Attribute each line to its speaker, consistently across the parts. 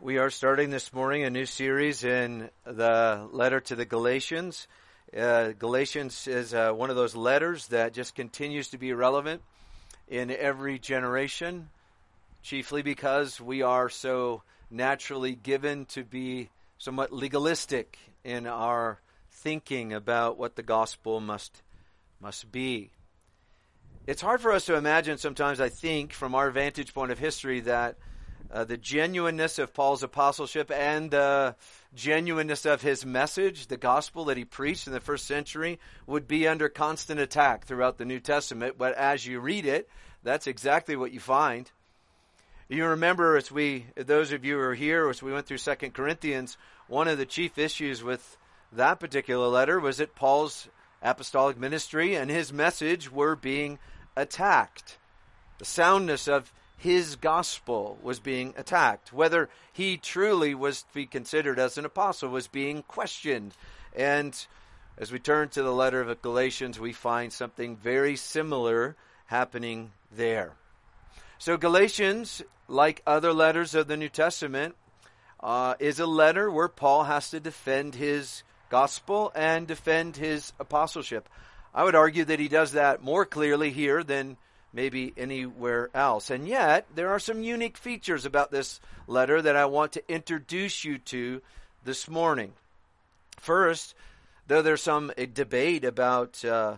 Speaker 1: We are starting this morning a new series in the letter to the Galatians. Galatians is one of those letters that just continues to be relevant in every generation, chiefly because we are so naturally given to be somewhat legalistic in our thinking about what the gospel must be. It's hard for us to imagine sometimes, I think, from our vantage point of history, that the genuineness of Paul's apostleship and the genuineness of his message, the gospel that he preached in the first century, would be under constant attack throughout the New Testament. But as you read it, that's exactly what you find. You remember, those of you who are here, as we went through 2 Corinthians, one of the chief issues with that particular letter was that Paul's apostolic ministry and his message were being attacked. The soundness of his gospel was being attacked. Whether he truly was to be considered as an apostle was being questioned. And as we turn to the letter of Galatians, we find something very similar happening there. So Galatians, like other letters of the New Testament, is a letter where Paul has to defend his gospel and defend his apostleship. I would argue that he does that more clearly here than maybe anywhere else. And yet, there are some unique features about this letter that I want to introduce you to this morning. First, though there's some debate about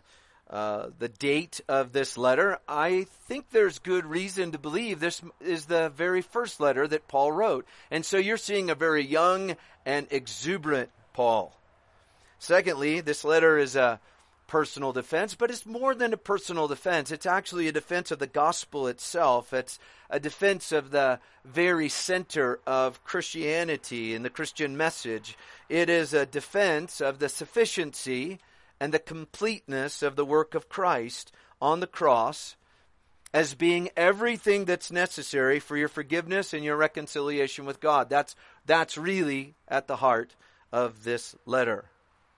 Speaker 1: the date of this letter, I think there's good reason to believe this is the very first letter that Paul wrote. And so you're seeing a very young and exuberant Paul. Secondly, this letter is a personal defense, but it's more than a personal defense. It's actually a defense of the gospel itself. It's a defense of the very center of Christianity and the Christian message. It is a defense of the sufficiency and the completeness of the work of Christ on the cross as being everything that's necessary for your forgiveness and your reconciliation with God. That's really at the heart of this letter.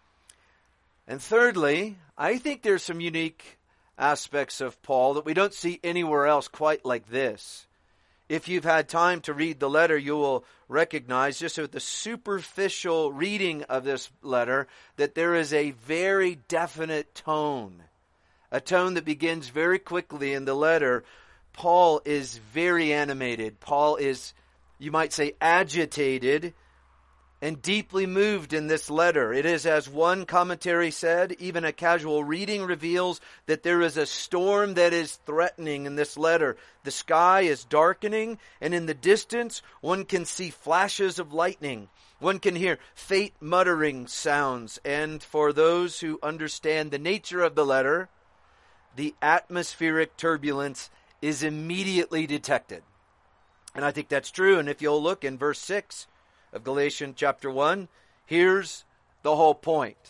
Speaker 1: And thirdly, I think there's some unique aspects of Paul that we don't see anywhere else quite like this. If you've had time to read the letter, you will recognize, just with the superficial reading of this letter, that there is a very definite tone. A tone that begins very quickly in the letter. Paul is very animated. Paul is, you might say, agitated and deeply moved in this letter. It is, as one commentary said, even a casual reading reveals that there is a storm that is threatening in this letter. The sky is darkening, and in the distance one can see flashes of lightning. One can hear faint muttering sounds. And for those who understand the nature of the letter, the atmospheric turbulence is immediately detected. And I think that's true. And if you'll look in verse 6 of Galatians chapter 1, here's the whole point.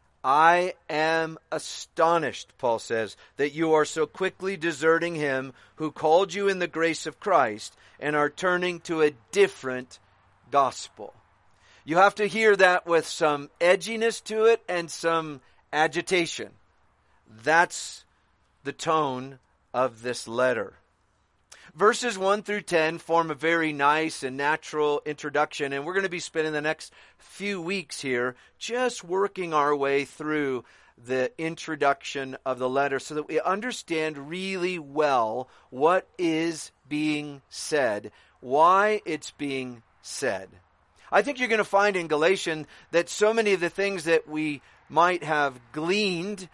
Speaker 1: I am astonished, Paul says, that you are so quickly deserting him who called you in the grace of Christ and are turning to a different gospel. You have to hear that with some edginess to it and some agitation. That's the tone of this letter. Verses 1 through 10 form a very nice and natural introduction, and we're going to be spending the next few weeks here just working our way through the introduction of the letter so that we understand really well what is being said, why it's being said. I think you're going to find in Galatians that so many of the things that we might have gleaned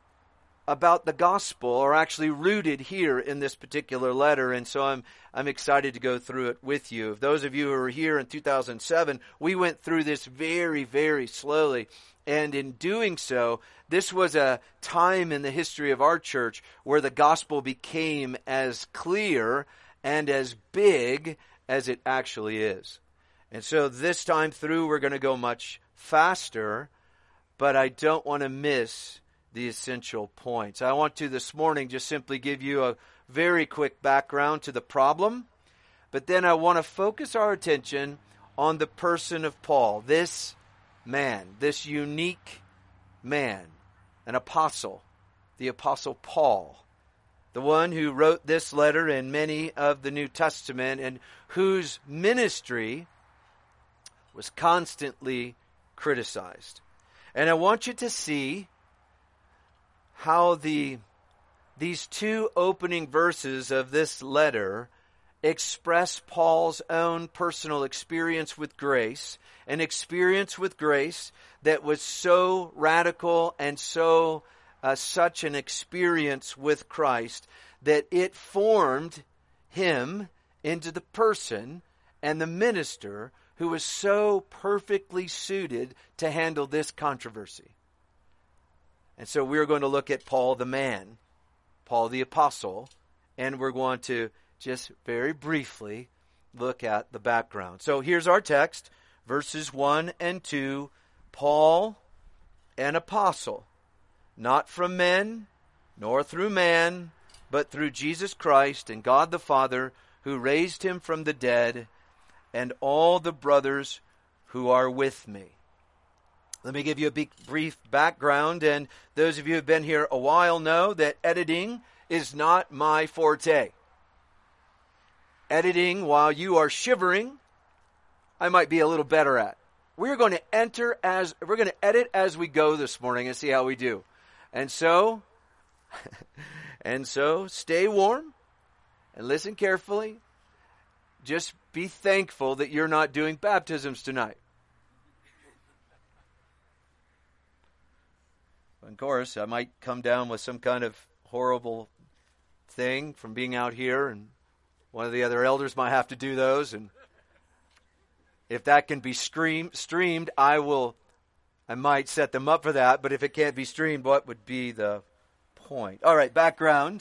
Speaker 1: about the gospel are actually rooted here in this particular letter, and so I'm excited to go through it with you. If those of you who were here in 2007, we went through this very, very slowly, and in doing so, this was a time in the history of our church where the gospel became as clear and as big as it actually is. And so this time through, we're going to go much faster, but I don't want to miss the essential points. I want to this morning just simply give you a very quick background to the problem, but then I want to focus our attention on the person of Paul, this man, this unique man, an apostle, the Apostle Paul, the one who wrote this letter and many of the New Testament, and whose ministry was constantly criticized. And I want you to see how these two opening verses of this letter express Paul's own personal experience with grace, an experience with grace that was so radical and so such an experience with Christ that it formed him into the person and the minister who was so perfectly suited to handle this controversy. And so we're going to look at Paul the man, Paul the apostle, and we're going to just very briefly look at the background. So here's our text, verses 1 and 2. Paul, an apostle, not from men, nor through man, but through Jesus Christ and God the Father, who raised him from the dead, and all the brothers who are with me. Let me give you a brief background, and those of you who have been here a while know that editing is not my forte. Editing while you are shivering, I might be a little better at. We're going to edit as we go this morning and see how we do. And so stay warm and listen carefully. Just be thankful that you're not doing baptisms tonight. Of course, I might come down with some kind of horrible thing from being out here, and one of the other elders might have to do those, and if that can be streamed, I might set them up for that, but if it can't be streamed, what would be the point? All right, background.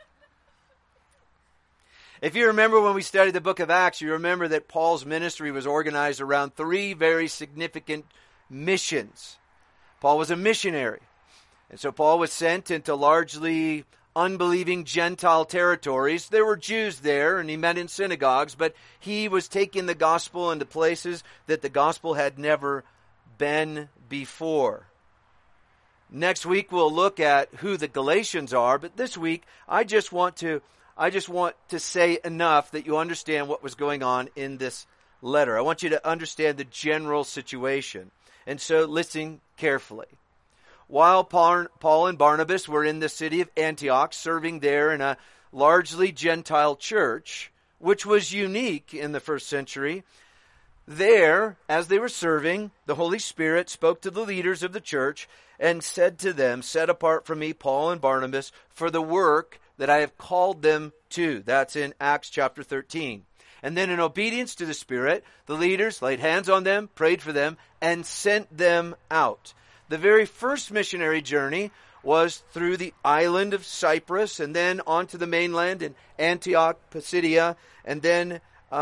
Speaker 1: If you remember when we studied the book of Acts, you remember that Paul's ministry was organized around three very significant missions. Paul was a missionary, and so Paul was sent into largely unbelieving Gentile territories. There were Jews there, and he met in synagogues, but he was taking the gospel into places that the gospel had never been before. Next week we'll look at who the Galatians are, but this week I just want to say enough that you understand what was going on in this letter. I want you to understand the general situation. And so listen carefully. While Paul and Barnabas were in the city of Antioch, serving there in a largely Gentile church, which was unique in the first century, there, as they were serving, the Holy Spirit spoke to the leaders of the church and said to them, "Set apart from me Paul and Barnabas for the work that I have called them to." That's in Acts chapter 13. And then in obedience to the Spirit, the leaders laid hands on them, prayed for them, and sent them out. The very first missionary journey was through the island of Cyprus and then onto the mainland in Antioch, Pisidia, and then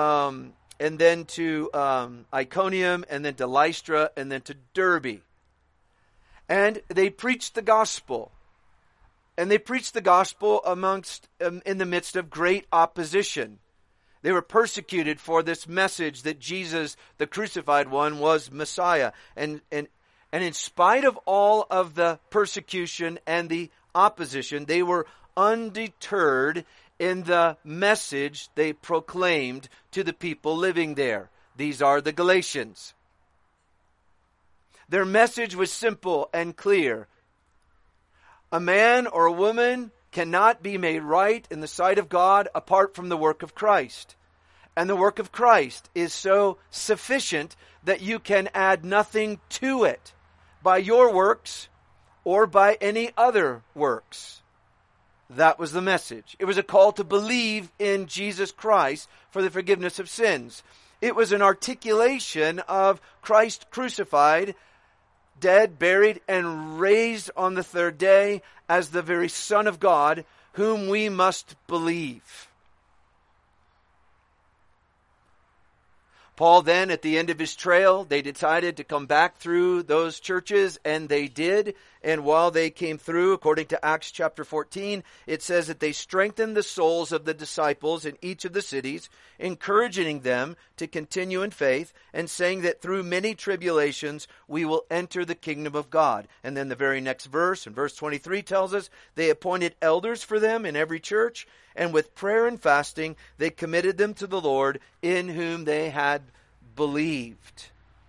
Speaker 1: to Iconium, and then to Lystra, and then to Derbe. And they preached the gospel. And they preached the gospel in the midst of great opposition. They were persecuted for this message that Jesus, the crucified one, was Messiah. And in spite of all of the persecution and the opposition, they were undeterred in the message they proclaimed to the people living there. These are the Galatians. Their message was simple and clear. A man or a woman cannot be made right in the sight of God apart from the work of Christ. And the work of Christ is so sufficient that you can add nothing to it by your works or by any other works. That was the message. It was a call to believe in Jesus Christ for the forgiveness of sins. It was an articulation of Christ crucified, dead, buried, and raised on the third day as the very Son of God, whom we must believe. Paul then, at the end of his trail, they decided to come back through those churches, and they did. And while they came through, according to Acts chapter 14, it says that they strengthened the souls of the disciples in each of the cities, encouraging them to continue in faith, and saying that through many tribulations we will enter the kingdom of God. And then the very next verse, in verse 23, tells us they appointed elders for them in every church, and with prayer and fasting they committed them to the Lord, in whom they had believed.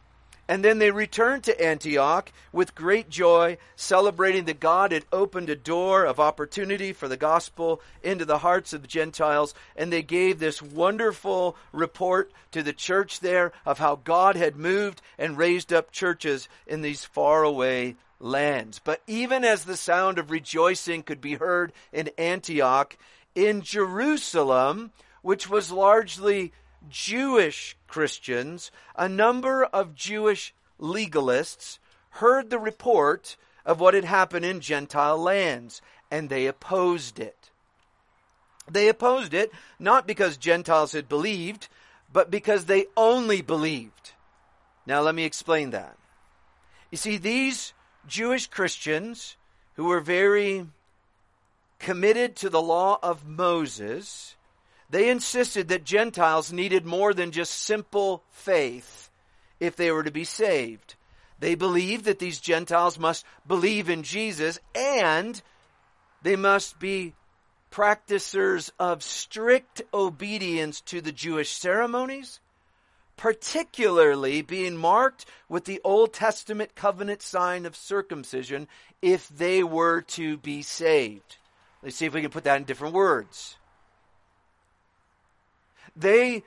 Speaker 1: And then they returned to Antioch with great joy, celebrating that God had opened a door of opportunity for the gospel into the hearts of the Gentiles. And they gave this wonderful report to the church there of how God had moved and raised up churches in these faraway lands. But even as the sound of rejoicing could be heard in Antioch, in Jerusalem, which was largely Jewish Christians, a number of Jewish legalists heard the report of what had happened in Gentile lands, and they opposed it. They opposed it not because Gentiles had believed, but because they only believed. Now let me explain that. You see, these Jewish Christians who were very committed to the law of Moses, they insisted that Gentiles needed more than just simple faith if they were to be saved. They believed that these Gentiles must believe in Jesus, and they must be practicers of strict obedience to the Jewish ceremonies, particularly being marked with the Old Testament covenant sign of circumcision if they were to be saved. Let's see if we can put that in different words. They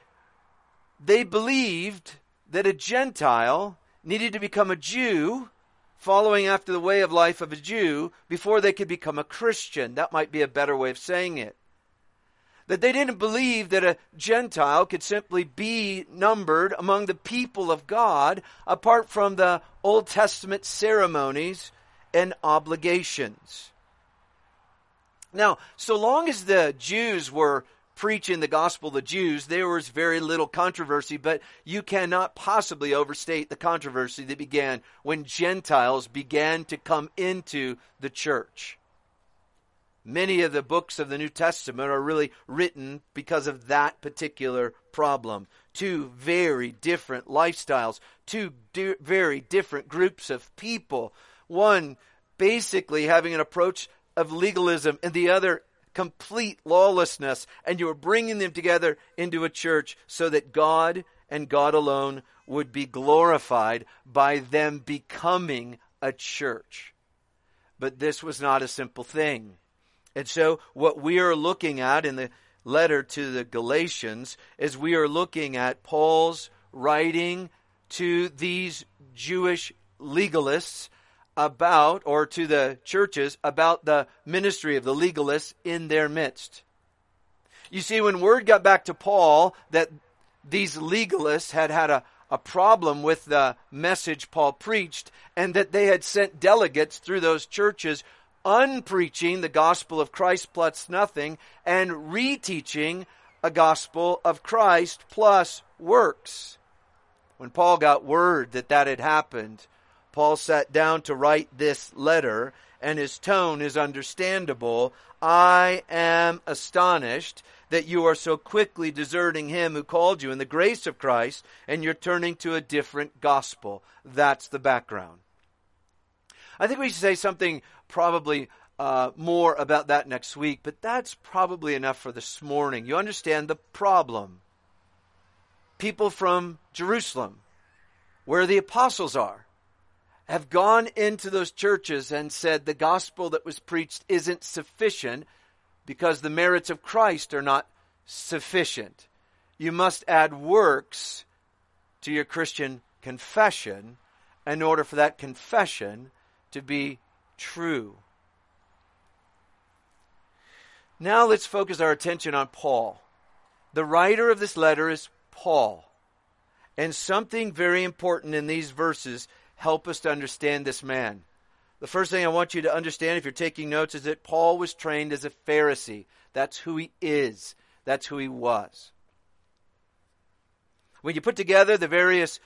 Speaker 1: believed that a Gentile needed to become a Jew, following after the way of life of a Jew, before they could become a Christian. That might be a better way of saying it. That they didn't believe that a Gentile could simply be numbered among the people of God apart from the Old Testament ceremonies and obligations. Now, so long as the Jews were preaching the gospel to the Jews, there was very little controversy, but you cannot possibly overstate the controversy that began when Gentiles began to come into the church. Many of the books of the New Testament are really written because of that particular problem. Two very different lifestyles, two very different groups of people. One basically having an approach of legalism and the other complete lawlessness, and you were bringing them together into a church so that God and God alone would be glorified by them becoming a church. But this was not a simple thing. And so what we are looking at in the letter to the Galatians is we are looking at Paul's writing to these Jewish legalists about, or to the churches, about the ministry of the legalists in their midst. You see, when word got back to Paul that these legalists had a problem with the message Paul preached, and that they had sent delegates through those churches unpreaching the gospel of Christ plus nothing, and reteaching a gospel of Christ plus works. When Paul got word that that had happened, Paul sat down to write this letter, and his tone is understandable. I am astonished that you are so quickly deserting him who called you in the grace of Christ, and you're turning to a different gospel. That's the background. I think we should say something probably more about that next week, but that's probably enough for this morning. You understand the problem. People from Jerusalem, where the apostles are, have gone into those churches and said the gospel that was preached isn't sufficient because the merits of Christ are not sufficient. You must add works to your Christian confession in order for that confession to be true. Now let's focus our attention on Paul. The writer of this letter is Paul. And something very important in these verses help us to understand this man. The first thing I want you to understand, if you're taking notes, is that Paul was trained as a Pharisee. That's who he is. That's who he was. When you put together the various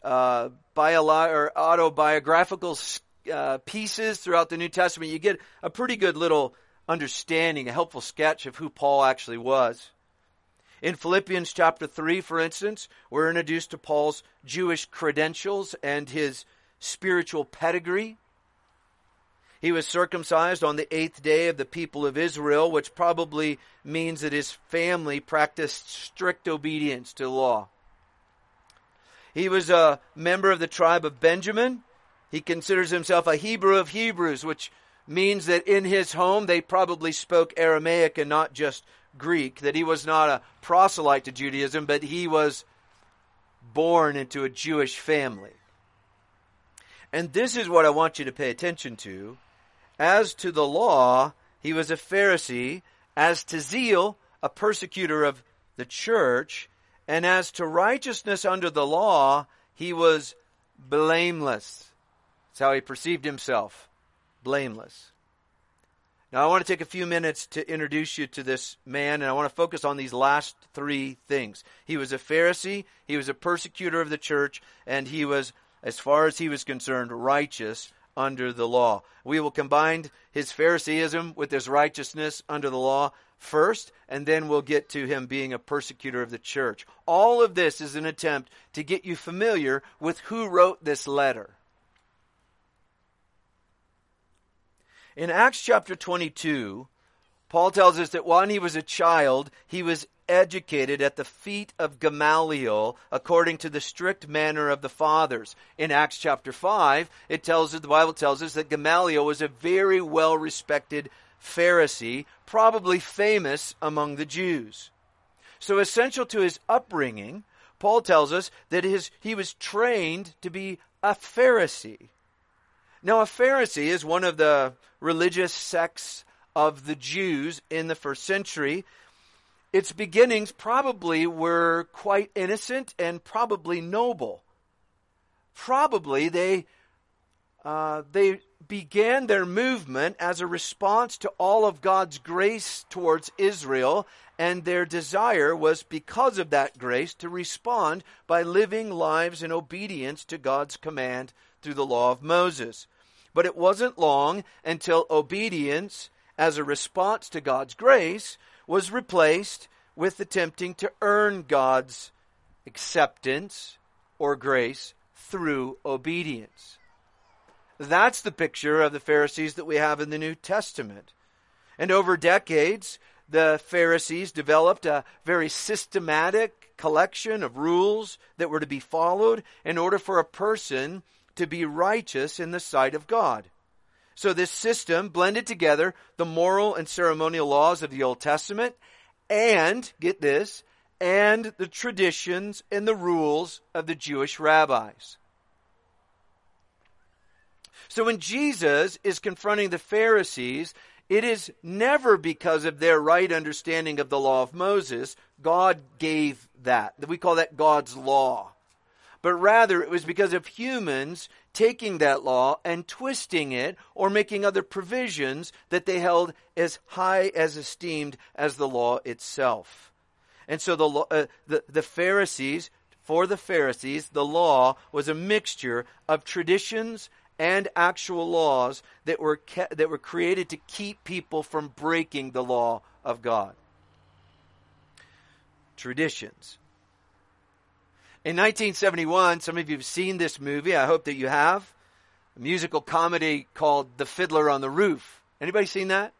Speaker 1: autobiographical pieces throughout the New Testament, you get a pretty good little understanding, a helpful sketch of who Paul actually was. In Philippians chapter 3, for instance, we're introduced to Paul's Jewish credentials and his spiritual pedigree. He was circumcised on the 8th day of the people of Israel, which probably means that his family practiced strict obedience to the law. He was a member of the tribe of Benjamin. He considers himself a Hebrew of Hebrews, which means that in his home they probably spoke Aramaic and not just Greek, that he was not a proselyte to Judaism, but he was born into a Jewish family. And this is what I want you to pay attention to. As to the law, he was a Pharisee. As to zeal, a persecutor of the church. And as to righteousness under the law, he was blameless. That's how he perceived himself. Blameless. Now I want to take a few minutes to introduce you to this man, and I want to focus on these last three things. He was a Pharisee, he was a persecutor of the church, and he was, as far as he was concerned, righteous under the law. We will combine his Phariseeism with his righteousness under the law first, and then we'll get to him being a persecutor of the church. All of this is an attempt to get you familiar with who wrote this letter. In Acts chapter 22, Paul tells us that when he was a child, he was educated at the feet of Gamaliel according to the strict manner of the fathers. In Acts chapter 5, the Bible tells us that Gamaliel was a very well-respected Pharisee, probably famous among the Jews. So essential to his upbringing, Paul tells us that he was trained to be a Pharisee. Now, a Pharisee is one of the religious sects of the Jews in the first century. Its beginnings probably were quite innocent and probably noble. Probably they began their movement as a response to all of God's grace towards Israel, and their desire was, because of that grace, to respond by living lives in obedience to God's command through the law of Moses. But it wasn't long until obedience as a response to God's grace was replaced with attempting to earn God's acceptance or grace through obedience. That's the picture of the Pharisees that we have in the New Testament. And over decades, the Pharisees developed a very systematic collection of rules that were to be followed in order for a person to be righteous in the sight of God. So this system blended together the moral and ceremonial laws of the Old Testament and, get this, and the traditions and the rules of the Jewish rabbis. So when Jesus is confronting the Pharisees, it is never because of their right understanding of the law of Moses. God gave that. We call that God's law. But rather it was because of humans taking that law and twisting it or making other provisions that they held as high as esteemed as the law itself. And so the Pharisees, for the Pharisees, the law was a mixture of traditions and actual laws that were created to keep people from breaking the law of God. Traditions. In 1971, some of you have seen this movie. I hope that you have. A musical comedy called The Fiddler on the Roof. Anybody seen that?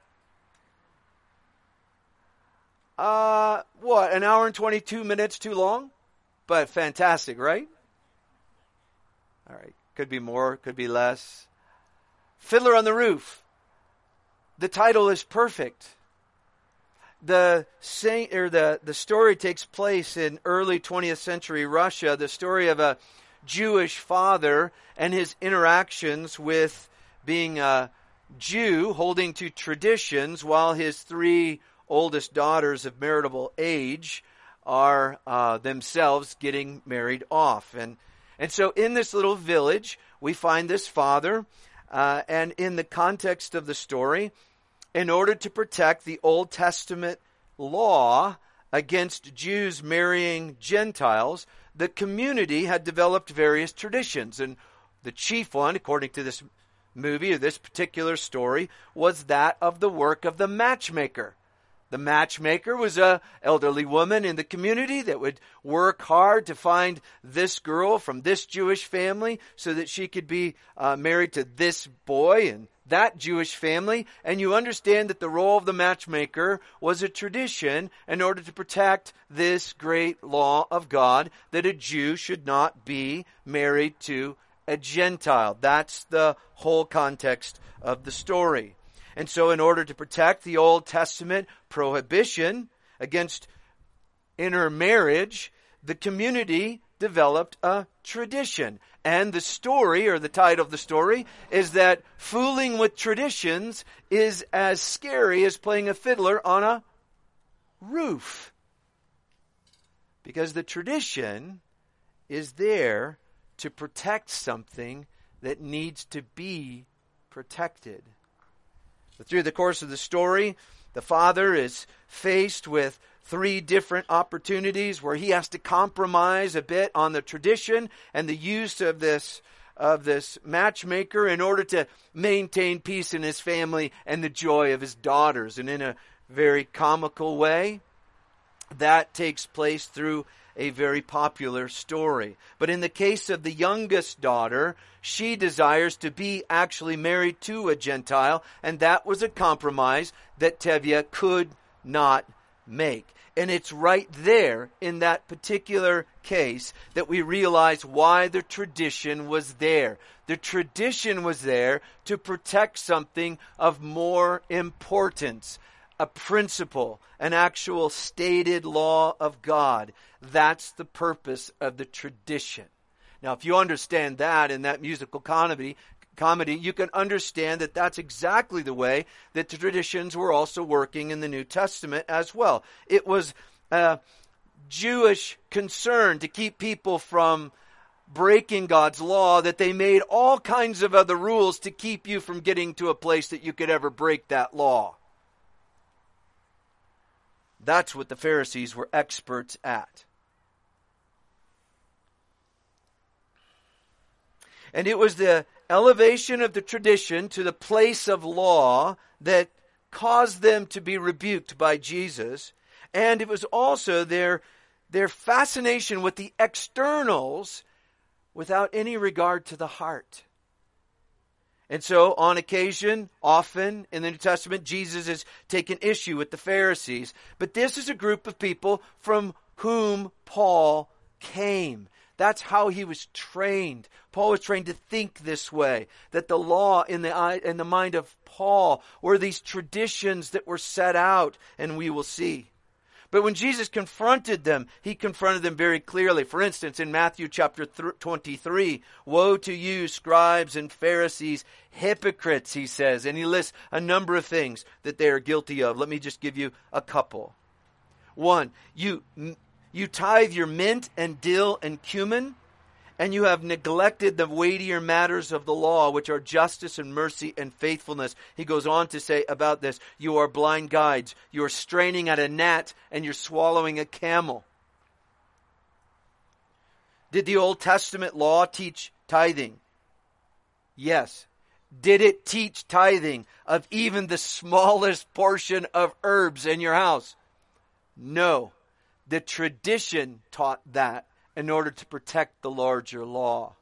Speaker 1: An hour and 22 minutes too long? But fantastic, right? All right. Could be more, could be less. Fiddler on the Roof. The title is perfect. The story takes place in early 20th century Russia. The story of a Jewish father and his interactions with being a Jew, holding to traditions, while his three oldest daughters of marriageable age are themselves getting married off. And so in this little village, we find this father, and in the context of the story, in order to protect the Old Testament law against Jews marrying Gentiles, the community had developed various traditions. And the chief one, according to this movie or this particular story, was that of the work of the matchmaker. The matchmaker was an elderly woman in the community that would work hard to find this girl from this Jewish family so that she could be married to this boy and that Jewish family. And you understand that the role of the matchmaker was a tradition in order to protect this great law of God that a Jew should not be married to a Gentile. That's the whole context of the story. And so in order to protect the Old Testament prohibition against intermarriage, the community developed a tradition. And the story, or the title of the story, is that fooling with traditions is as scary as playing a fiddler on a roof. Because the tradition is there to protect something that needs to be protected. But through the course of the story, the father is faced with 3 different opportunities where he has to compromise a bit on the tradition and the use of this matchmaker in order to maintain peace in his family and the joy of his daughters. And in a very comical way, that takes place through a very popular story. But in the case of the youngest daughter, she desires to be actually married to a Gentile, and that was a compromise that Tevye could not make. And it's right there in that particular case that we realize why the tradition was there. The tradition was there to protect something of more importance, a principle, an actual stated law of God. That's the purpose of the tradition. Now, if you understand that in that musical comedy, you can understand that that's exactly the way that the traditions were also working in the New Testament as well. It was a Jewish concern to keep people from breaking God's law, that they made all kinds of other rules to keep you from getting to a place that you could ever break that law. That's what the Pharisees were experts at. And it was the elevation of the tradition to the place of law that caused them to be rebuked by Jesus. And it was also their fascination with the externals without any regard to the heart. And so, on occasion, often in the New Testament, Jesus has taken issue with the Pharisees. But this is a group of people from whom Paul came. That's how he was trained. Paul was trained to think this way, that the law in the mind of Paul were these traditions that were set out, and we will see. But when Jesus confronted them, he confronted them very clearly. For instance, in Matthew chapter 23, "Woe to you, scribes and Pharisees, hypocrites," he says. And he lists a number of things that they are guilty of. Let me just give you a couple. 1, you tithe your mint and dill and cumin, and you have neglected the weightier matters of the law, which are justice and mercy and faithfulness. He goes on to say about this, you are blind guides. You are straining at a gnat and you're swallowing a camel. Did the Old Testament law teach tithing? Yes. Did it teach tithing of even the smallest portion of herbs in your house? No. The tradition taught that in order to protect the larger law.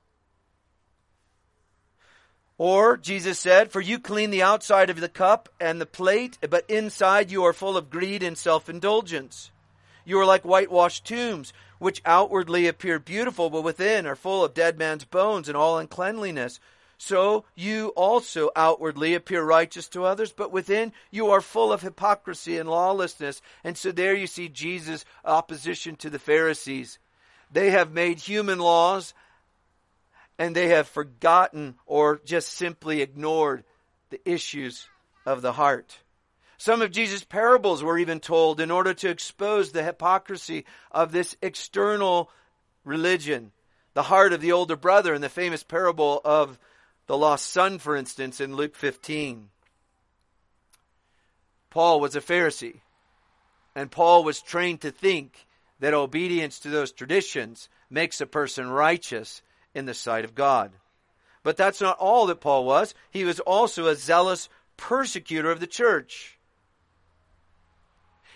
Speaker 1: Or, Jesus said, "For you clean the outside of the cup and the plate, but inside you are full of greed and self-indulgence. You are like whitewashed tombs, which outwardly appear beautiful, but within are full of dead man's bones and all uncleanliness. So you also outwardly appear righteous to others, but within you are full of hypocrisy and lawlessness." And so there you see Jesus' opposition to the Pharisees. They have made human laws, and they have forgotten or just simply ignored the issues of the heart. Some of Jesus' parables were even told in order to expose the hypocrisy of this external religion. The heart of the older brother in the famous parable of the lost son, for instance, in Luke 15. Paul was a Pharisee, and Paul was trained to think that obedience to those traditions makes a person righteous in the sight of God. But that's not all that Paul was. He was also a zealous persecutor of the church.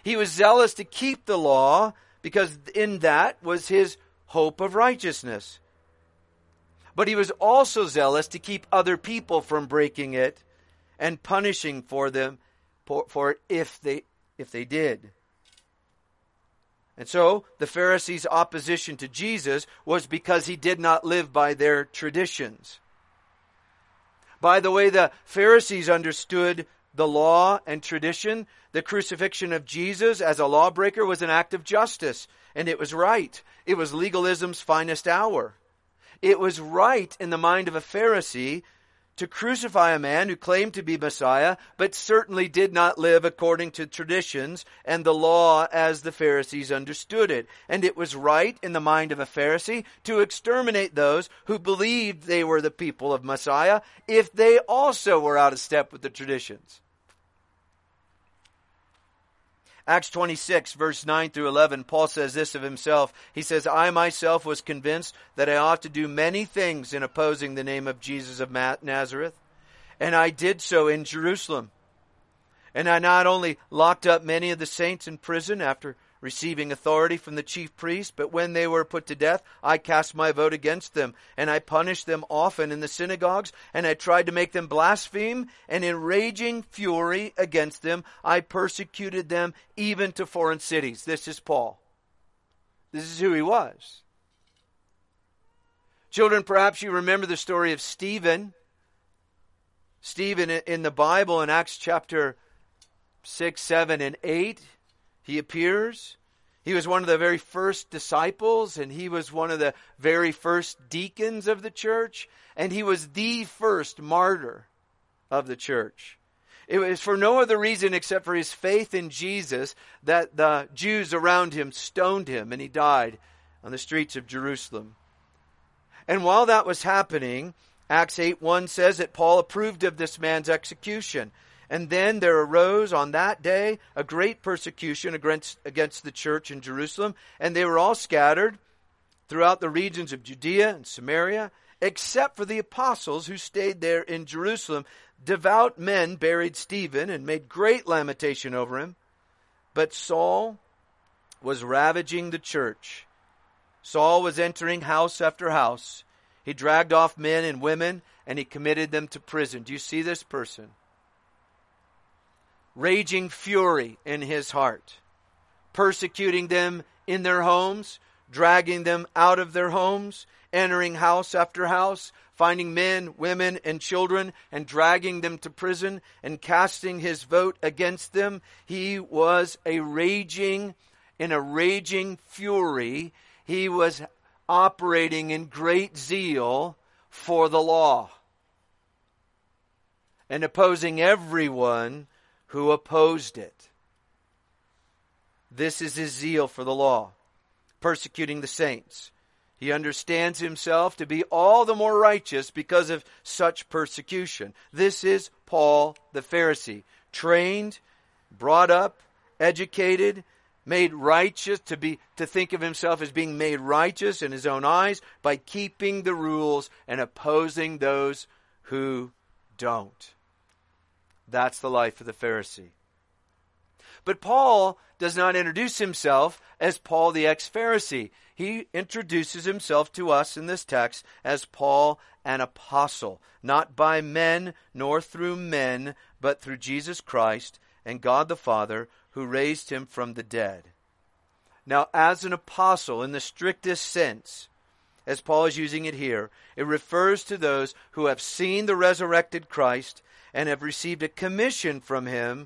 Speaker 1: He was zealous to keep the law because in that was his hope of righteousness. But he was also zealous to keep other people from breaking it and punishing for them for it if they did. And so the Pharisees' opposition to Jesus was because he did not live by their traditions. By the way the Pharisees understood the law and tradition, the crucifixion of Jesus as a lawbreaker was an act of justice, and it was right. It was legalism's finest hour. It was right in the mind of a Pharisee to crucify a man who claimed to be Messiah, but certainly did not live according to traditions and the law as the Pharisees understood it. And it was right in the mind of a Pharisee to exterminate those who believed they were the people of Messiah if they also were out of step with the traditions. Acts 26, verse 9 through 11, Paul says this of himself. He says, I myself was convinced that I ought to do many things in opposing the name of Jesus of Nazareth, and I did so in Jerusalem. And I not only locked up many of the saints in prison after receiving authority from the chief priests, but when they were put to death, I cast my vote against them, and I punished them often in the synagogues, and I tried to make them blaspheme, and in raging fury against them, I persecuted them even to foreign cities. This is Paul. This is who he was. Children, perhaps you remember the story of Stephen. Stephen in the Bible in Acts chapter 6, 7, and 8. He appears. He was one of the very first disciples, and he was one of the very first deacons of the church, and he was the first martyr of the church. It was for no other reason except for his faith in Jesus that the Jews around him stoned him, and he died on the streets of Jerusalem. And while that was happening, Acts 8:1 says that Paul approved of this man's execution. And then there arose on that day a great persecution against the church in Jerusalem, and they were all scattered throughout the regions of Judea and Samaria, except for the apostles who stayed there in Jerusalem. Devout men buried Stephen and made great lamentation over him. But Saul was ravaging the church. Saul was entering house after house. He dragged off men and women, and he committed them to prison. Do you see this person? Raging fury in his heart, persecuting them in their homes, dragging them out of their homes, entering house after house, finding men, women, and children, and dragging them to prison, and casting his vote against them. He was in a raging fury. He was operating in great zeal for the law and opposing everyone who opposed it. This is his zeal for the law, persecuting the saints. He understands himself to be all the more righteous because of such persecution. This is Paul the Pharisee, trained, brought up, educated, made righteous, to think of himself as being made righteous in his own eyes by keeping the rules and opposing those who don't. That's the life of the Pharisee. But Paul does not introduce himself as Paul the ex-Pharisee. He introduces himself to us in this text as Paul, an apostle, not by men nor through men, but through Jesus Christ and God the Father, who raised him from the dead. Now, as an apostle in the strictest sense, as Paul is using it here, it refers to those who have seen the resurrected Christ and have received a commission from him,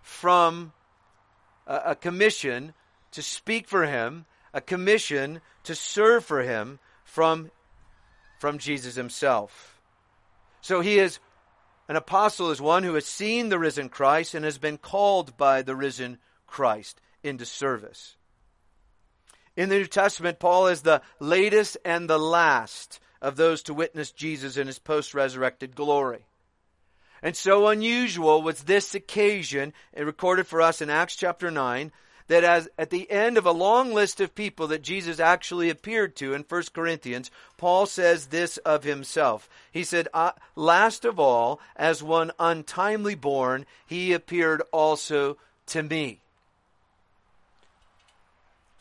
Speaker 1: a commission to speak for him, a commission to serve for him from Jesus himself. So an apostle is one who has seen the risen Christ and has been called by the risen Christ into service. In the New Testament, Paul is the latest and the last of those to witness Jesus in his post-resurrected glory. And so unusual was this occasion, recorded for us in Acts chapter 9, that at the end of a long list of people that Jesus actually appeared to in 1 Corinthians, Paul says this of himself. He said, last of all, as one untimely born, he appeared also to me.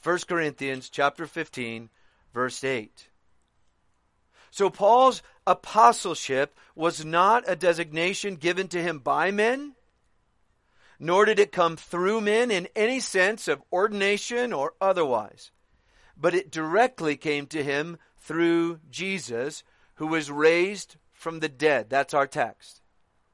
Speaker 1: 1 Corinthians chapter 15, verse 8. So Paul's apostleship was not a designation given to him by men, nor did it come through men in any sense of ordination or otherwise. But it directly came to him through Jesus, who was raised from the dead. That's our text.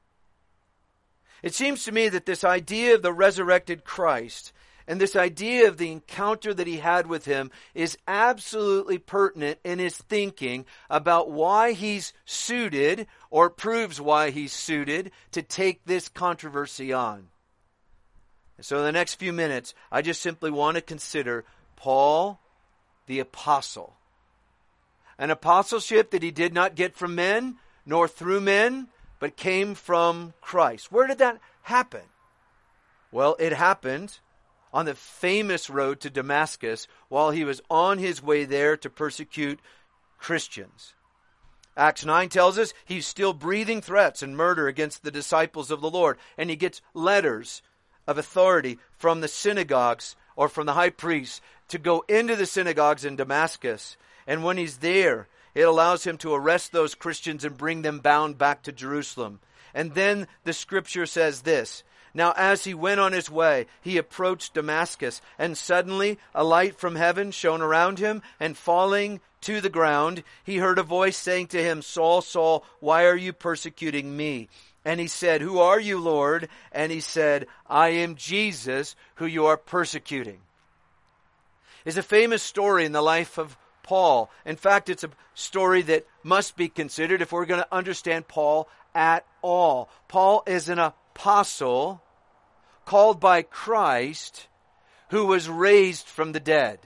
Speaker 1: It seems to me that this idea of the resurrected Christ and this idea of the encounter that he had with him is absolutely pertinent in his thinking about why he's suited, or proves why he's suited, to take this controversy on. So in the next few minutes, I just simply want to consider Paul the apostle. An apostleship that he did not get from men, nor through men, but came from Christ. Where did that happen? Well, it happened on the famous road to Damascus while he was on his way there to persecute Christians. Acts 9 tells us he's still breathing threats and murder against the disciples of the Lord. And he gets letters of authority from the synagogues, or from the high priests, to go into the synagogues in Damascus. And when he's there, it allows him to arrest those Christians and bring them bound back to Jerusalem. And then the scripture says this: Now as he went on his way, he approached Damascus, and suddenly a light from heaven shone around him, and falling to the ground, he heard a voice saying to him, Saul, Saul, why are you persecuting me? And he said, Who are you, Lord? And he said, I am Jesus, who you are persecuting. It's a famous story in the life of Paul. In fact, it's a story that must be considered if we're going to understand Paul at all. Paul is an apostle called by Christ, who was raised from the dead.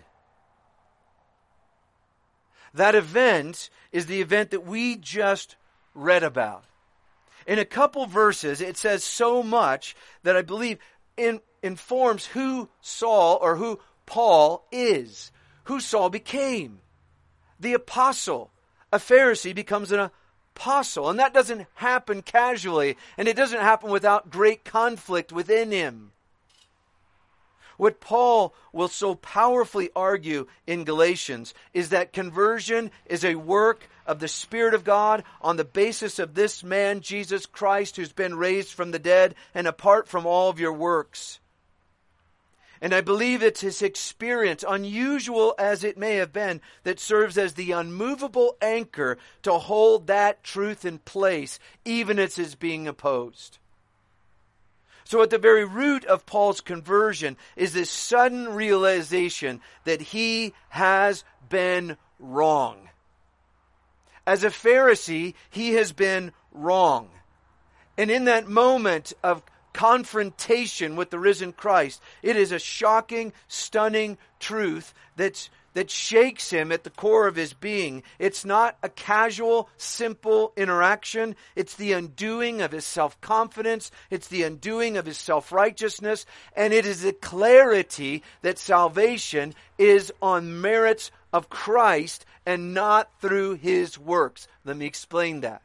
Speaker 1: That event is the event that we just read about. In a couple verses, it says so much that I believe informs who Saul, or who Paul is, who Saul became. The apostle. A Pharisee becomes an apostle. And that doesn't happen casually, and it doesn't happen without great conflict within him. What Paul will so powerfully argue in Galatians is that conversion is a work of the Spirit of God on the basis of this man, Jesus Christ, who's been raised from the dead, and apart from all of your works. And I believe it's his experience, unusual as it may have been, that serves as the unmovable anchor to hold that truth in place, even as it's being opposed. So at the very root of Paul's conversion is this sudden realization that he has been wrong. As a Pharisee, he has been wrong. And in that moment of confrontation with the risen Christ, it is a shocking, stunning truth that shakes him at the core of his being. It's not a casual, simple interaction. It's the undoing of his self-confidence. It's the undoing of his self-righteousness. And it is the clarity that salvation is on merits of Christ and not through his works. Let me explain that.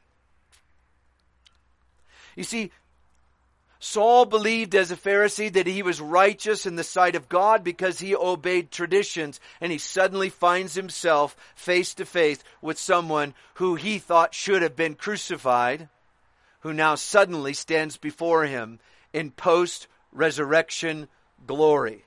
Speaker 1: You see, Saul believed as a Pharisee that he was righteous in the sight of God because he obeyed traditions, and he suddenly finds himself face to face with someone who he thought should have been crucified, who now suddenly stands before him in post-resurrection glory.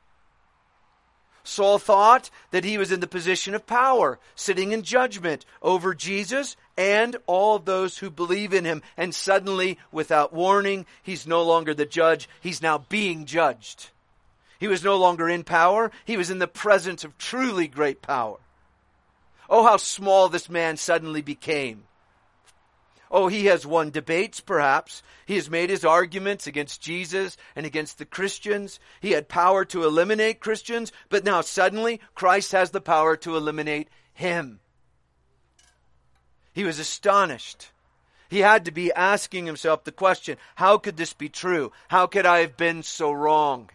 Speaker 1: Saul thought that he was in the position of power, sitting in judgment over Jesus and all of those who believe in him. And suddenly, without warning, he's no longer the judge. He's now being judged. He was no longer in power. He was in the presence of truly great power. Oh, how small this man suddenly became. Oh, he has won debates, perhaps. He has made his arguments against Jesus and against the Christians. He had power to eliminate Christians, but now suddenly Christ has the power to eliminate him. He was astonished. He had to be asking himself the question, how could this be true? How could I have been so wrong?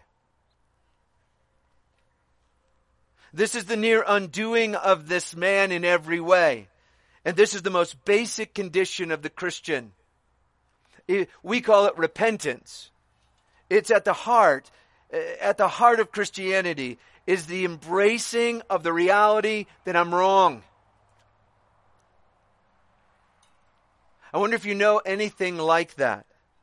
Speaker 1: This is the near undoing of this man in every way. And this is the most basic condition of the Christian. We call it repentance. It's at the heart of Christianity is the embracing of the reality that I'm wrong. I wonder if you know anything like that.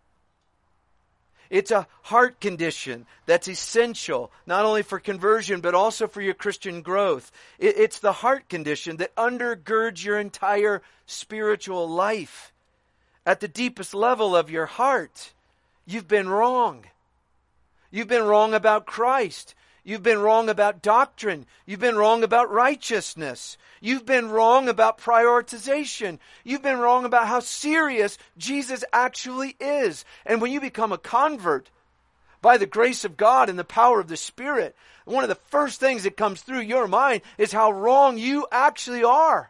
Speaker 1: It's a heart condition that's essential, not only for conversion, but also for your Christian growth. It's the heart condition that undergirds your entire spiritual life. At the deepest level of your heart, you've been wrong. You've been wrong about Christ. You've been wrong about doctrine. You've been wrong about righteousness. You've been wrong about prioritization. You've been wrong about how serious Jesus actually is. And when you become a convert, by the grace of God and the power of the Spirit, one of the first things that comes through your mind is how wrong you actually are.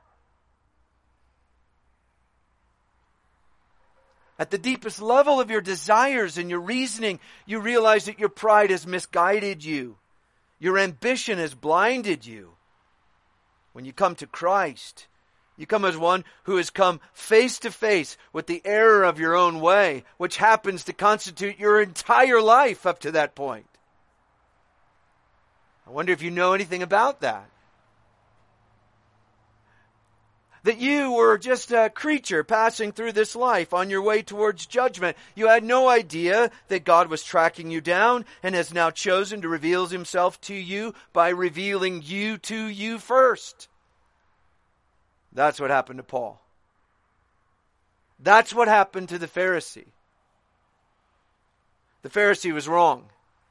Speaker 1: At the deepest level of your desires and your reasoning, you realize that your pride has misguided you. Your ambition has blinded you. When you come to Christ, you come as one who has come face to face with the error of your own way, which happens to constitute your entire life up to that point. I wonder if you know anything about that. That you were just a creature passing through this life on your way towards judgment. You had no idea that God was tracking you down and has now chosen to reveal himself to you by revealing you to you first. That's what happened to Paul. That's what happened to the Pharisee. The Pharisee was wrong.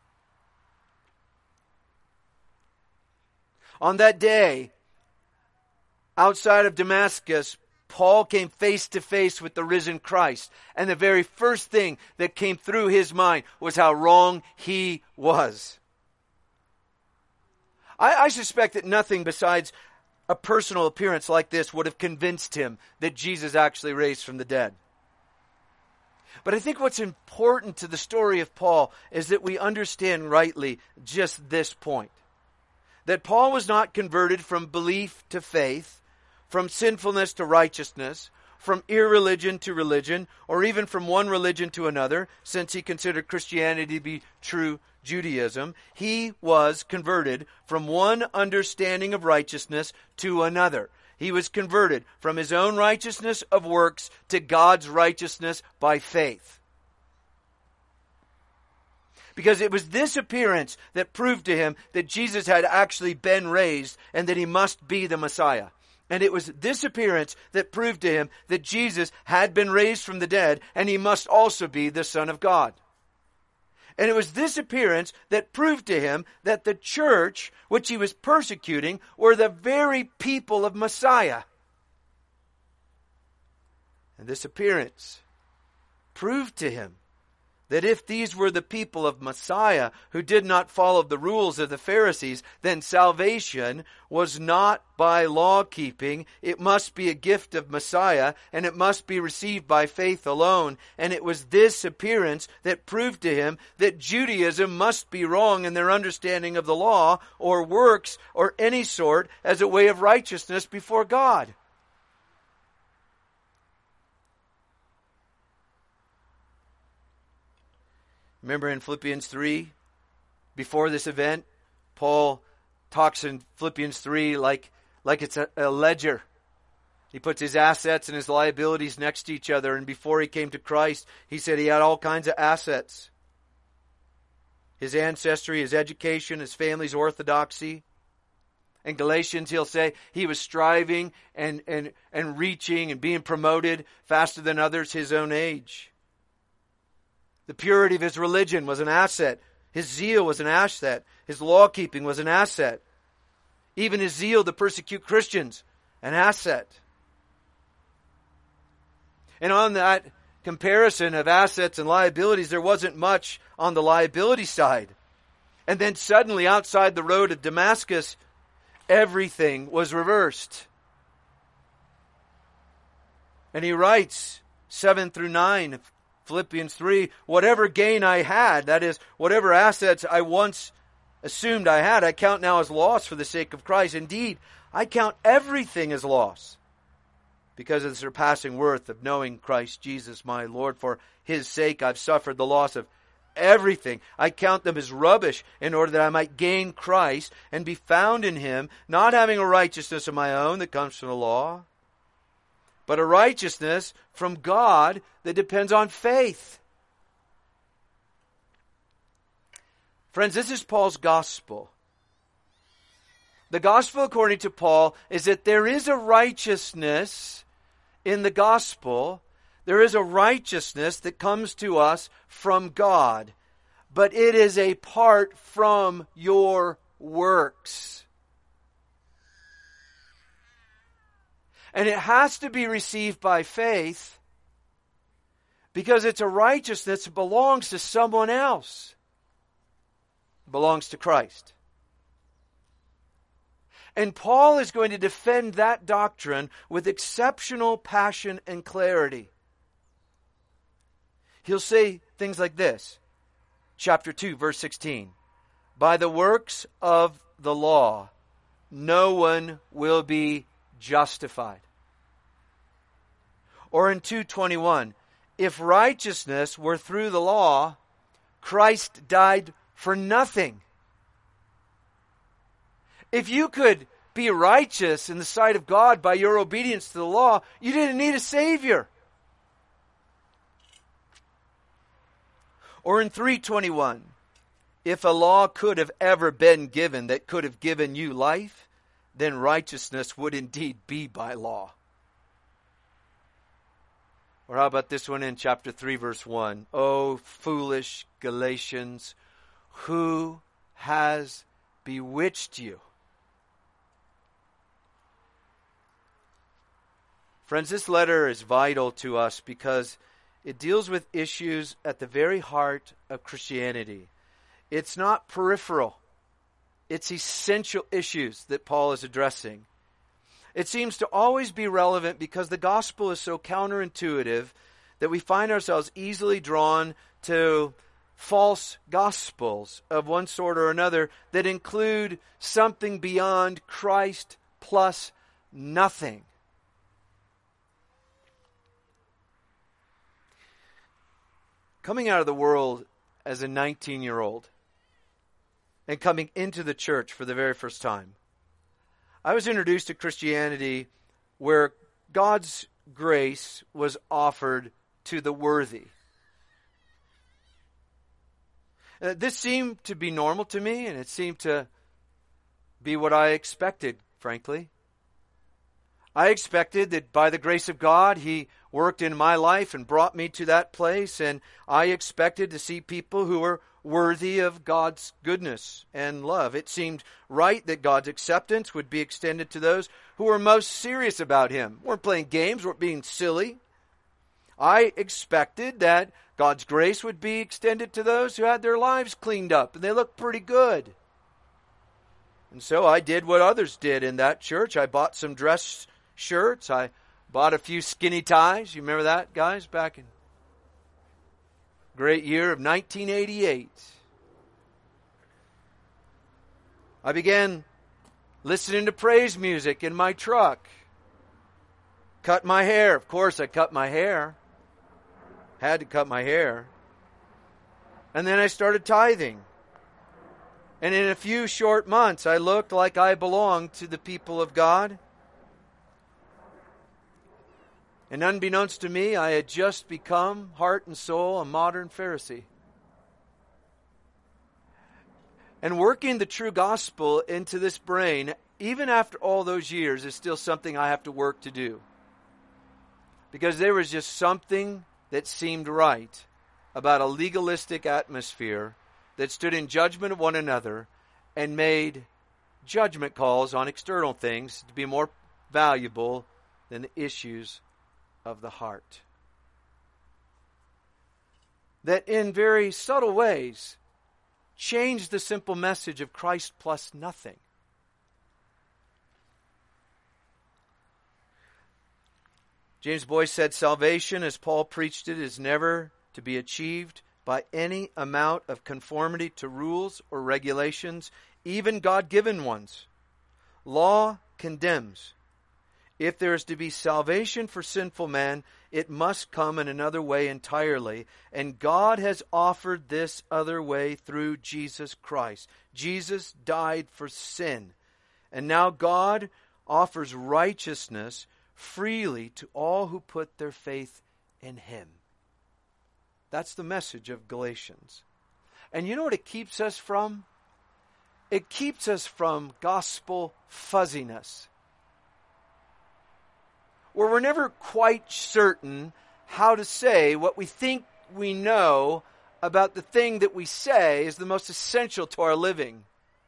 Speaker 1: On that day, outside of Damascus, Paul came face to face with the risen Christ. And the very first thing that came through his mind was how wrong he was. I suspect that nothing besides a personal appearance like this would have convinced him that Jesus actually raised from the dead. But I think what's important to the story of Paul is that we understand rightly just this point. That Paul was not converted from belief to faith, from sinfulness to righteousness, from irreligion to religion, or even from one religion to another, since he considered Christianity to be true Judaism. He was converted from one understanding of righteousness to another. He was converted from his own righteousness of works to God's righteousness by faith. Because it was this appearance that proved to him that Jesus had actually been raised and that he must be the Messiah. And it was this appearance that proved to him that Jesus had been raised from the dead and he must also be the Son of God. And it was this appearance that proved to him that the church, which he was persecuting, were the very people of Messiah. And this appearance proved to him that if these were the people of Messiah who did not follow the rules of the Pharisees, then salvation was not by law keeping. It must be a gift of Messiah, and it must be received by faith alone. And it was this appearance that proved to him that Judaism must be wrong in their understanding of the law or works or any sort as a way of righteousness before God. Remember in Philippians 3, before this event, Paul talks in Philippians 3 like it's a ledger. He puts his assets and his liabilities next to each other. And before he came to Christ, he said he had all kinds of assets. His ancestry, his education, his family's orthodoxy. In Galatians, he'll say he was striving and reaching and being promoted faster than others his own age. The purity of his religion was an asset. His zeal was an asset. His law-keeping was an asset. Even his zeal to persecute Christians, an asset. And on that comparison of assets and liabilities, there wasn't much on the liability side. And then suddenly, outside the road of Damascus, everything was reversed. And he writes, 7 through 9, Philippians 3, whatever gain I had, that is, whatever assets I once assumed I had, I count now as loss for the sake of Christ. Indeed, I count everything as loss because of the surpassing worth of knowing Christ Jesus my Lord. For his sake I've suffered the loss of everything. I count them as rubbish in order that I might gain Christ and be found in him, not having a righteousness of my own that comes from the law, but a righteousness from God that depends on faith. Friends, this is Paul's gospel. The gospel, according to Paul, is that there is a righteousness in the gospel. There is a righteousness that comes to us from God, but it is apart from your works. And it has to be received by faith because it's a righteousness that belongs to someone else. It belongs to Christ. And Paul is going to defend that doctrine with exceptional passion and clarity. He'll say things like this. Chapter 2, verse 16. By the works of the law, no one will be justified. Or in 2:21, if righteousness were through the law, Christ died for nothing. If you could be righteous in the sight of God by your obedience to the law, you didn't need a Savior. Or in 3:21, if a law could have ever been given that could have given you life, then righteousness would indeed be by law. Or how about this one in chapter 3, verse 1? O foolish Galatians, who has bewitched you? Friends, this letter is vital to us because it deals with issues at the very heart of Christianity. It's not peripheral. It's essential issues that Paul is addressing. It seems to always be relevant because the gospel is so counterintuitive that we find ourselves easily drawn to false gospels of one sort or another that include something beyond Christ plus nothing. Coming out of the world as a 19-year-old and coming into the church for the very first time, I was introduced to Christianity where God's grace was offered to the worthy. This seemed to be normal to me, and it seemed to be what I expected, frankly. I expected that by the grace of God, He worked in my life and brought me to that place, and I expected to see people who were worthy of God's goodness and love. It seemed right that God's acceptance would be extended to those who were most serious about Him. Weren't playing games, weren't being silly. I expected that God's grace would be extended to those who had their lives cleaned up and they looked pretty good. And so I did what others did in that church. I bought some dress shirts. I bought a few skinny ties. You remember that, guys, back in great year of 1988. I began listening to praise music in my truck. Cut my hair. Of course, I cut my hair. Had to cut my hair. And then I started tithing. And in a few short months, I looked like I belonged to the people of God. And unbeknownst to me, I had just become, heart and soul, a modern Pharisee. And working the true gospel into this brain, even after all those years, is still something I have to work to do. Because there was just something that seemed right about a legalistic atmosphere that stood in judgment of one another and made judgment calls on external things to be more valuable than the issues of the heart. That in very subtle ways changed the simple message of Christ plus nothing. James Boyce said, salvation, as Paul preached it, is never to be achieved by any amount of conformity to rules or regulations, even God-given ones. Law condemns. If there is to be salvation for sinful man, it must come in another way entirely. And God has offered this other way through Jesus Christ. Jesus died for sin. And now God offers righteousness freely to all who put their faith in Him. That's the message of Galatians. And you know what it keeps us from? It keeps us from gospel fuzziness, where we're never quite certain how to say what we think we know about the thing that we say is the most essential to our living.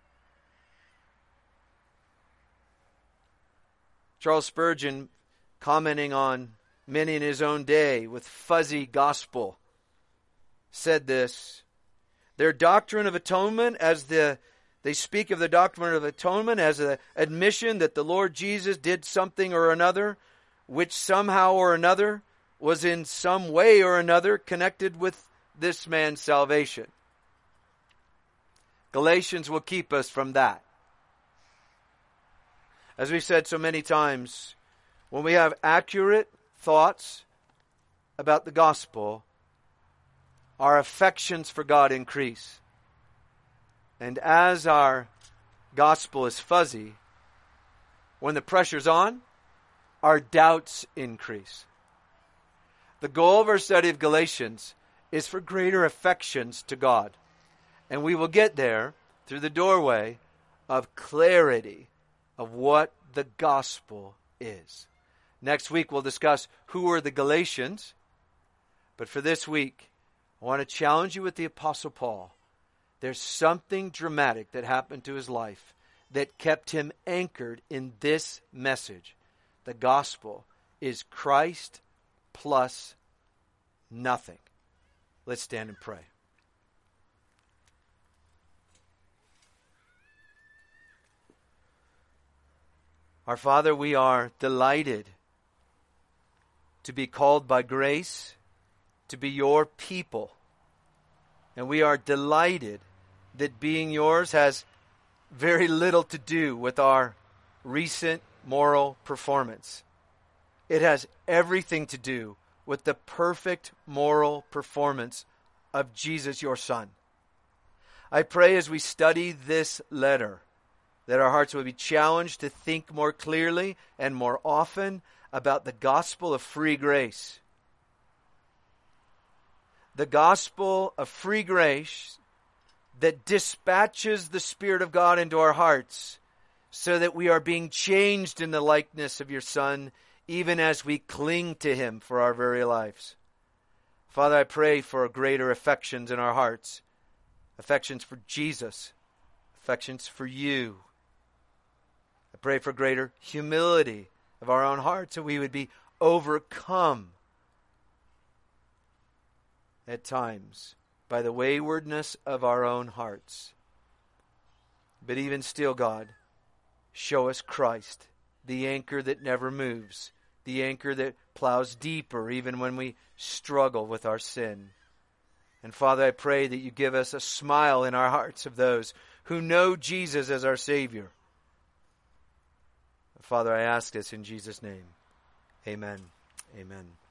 Speaker 1: Charles Spurgeon, commenting on many in his own day with fuzzy gospel, said this: their doctrine of atonement, they speak of the doctrine of atonement as an admission that the Lord Jesus did something or another, which somehow or another was in some way or another connected with this man's salvation. Galatians will keep us from that. As we've said so many times, when we have accurate thoughts about the gospel, our affections for God increase. And as our gospel is fuzzy, when the pressure's on, our doubts increase. The goal of our study of Galatians is for greater affections to God. And we will get there through the doorway of clarity of what the gospel is. Next week we'll discuss who are the Galatians. But for this week, I want to challenge you with the Apostle Paul. There's something dramatic that happened to his life that kept him anchored in this message. The gospel is Christ plus nothing. Let's stand and pray. Our Father, we are delighted to be called by grace to be your people. And we are delighted that being yours has very little to do with our recent moral performance. It has everything to do with the perfect moral performance of Jesus, your Son. I pray as we study this letter that our hearts will be challenged to think more clearly and more often about the gospel of free grace. The gospel of free grace that dispatches the Spirit of God into our hearts so that we are being changed in the likeness of your Son, even as we cling to Him for our very lives. Father, I pray for greater affections in our hearts, affections for Jesus, affections for you. I pray for greater humility of our own hearts, so we would be overcome at times by the waywardness of our own hearts. But even still, God, show us Christ, the anchor that never moves, the anchor that plows deeper even when we struggle with our sin. And Father, I pray that you give us a smile in our hearts of those who know Jesus as our Savior. Father, I ask this in Jesus' name. Amen. Amen.